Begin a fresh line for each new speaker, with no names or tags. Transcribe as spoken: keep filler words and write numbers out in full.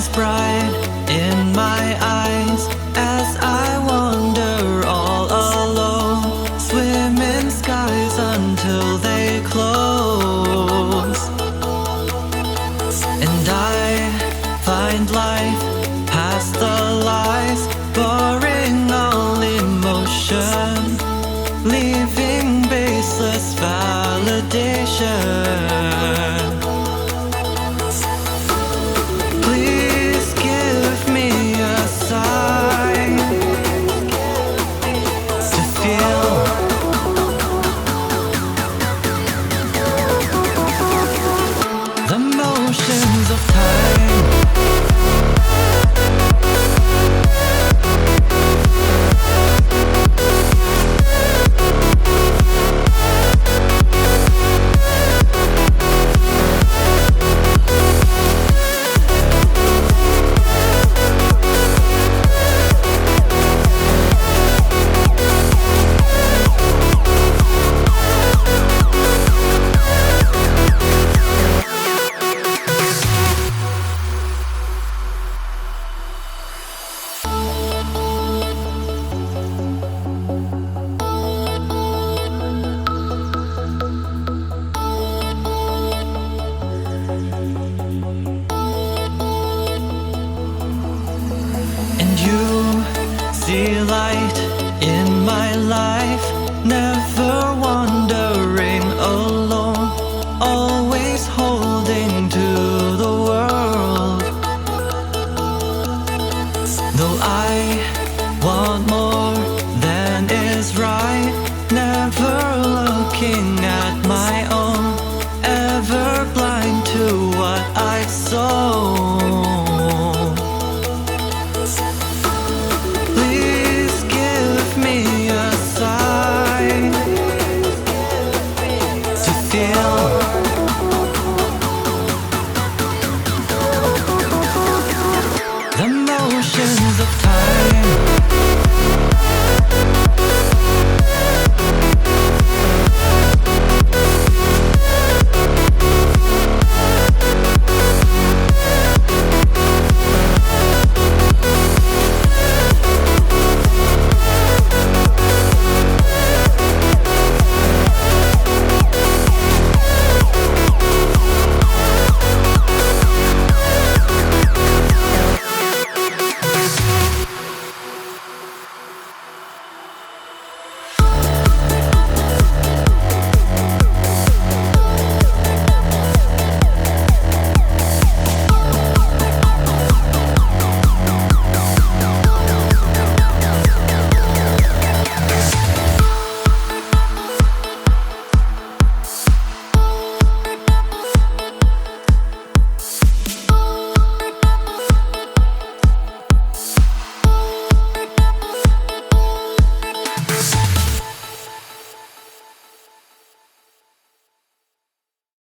shines bright in my eyes as I wander all alone, swim in skies until they close. And I find life past the lies, boring all emotion, leaving baseless validation. Please give me a sign to feel the motions of time. See light in my life, never